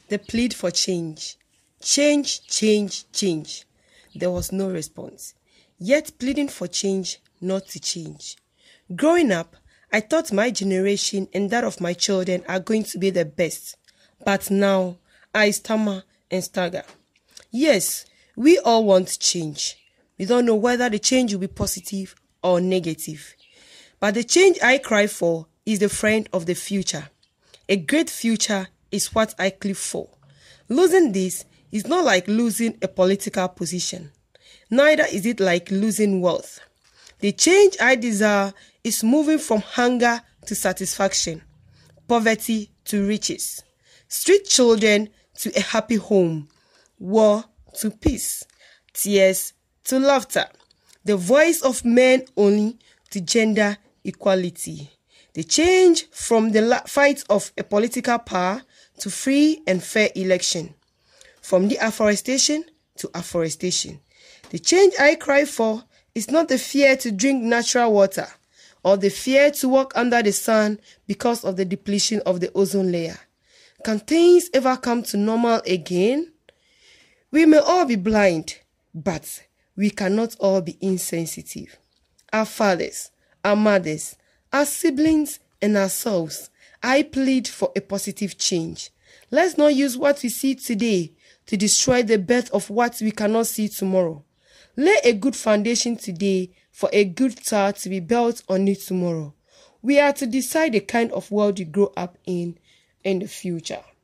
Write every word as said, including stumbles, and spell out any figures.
The plead for change. Change, change, change. There was no response. Yet pleading for change, not to change. Growing up, I thought my generation and that of my children are going to be the best. But now, I stammer and stagger. Yes, we all want change. We don't know whether the change will be positive or negative. But the change I cry for is the friend of the future. A great future is what I clap for. Losing this is not like losing a political position. Neither is it like losing wealth. The change I desire is moving from hunger to satisfaction, poverty to riches, street children to a happy home, war to peace, tears to laughter, the voice of men only to gender equality. The change from the fight of a political power to free and fair election, from deafforestation to afforestation. The change I cry for is not the fear to drink natural water or the fear to walk under the sun because of the depletion of the ozone layer. Can things ever come to normal again? We may all be blind, but we cannot all be insensitive. Our fathers, our mothers, our siblings, and ourselves, I plead for a positive change. Let's not use what we see today to destroy the birth of what we cannot see tomorrow. Lay a good foundation today for a good tower to be built on it tomorrow. We are to decide the kind of world you grow up in in the future.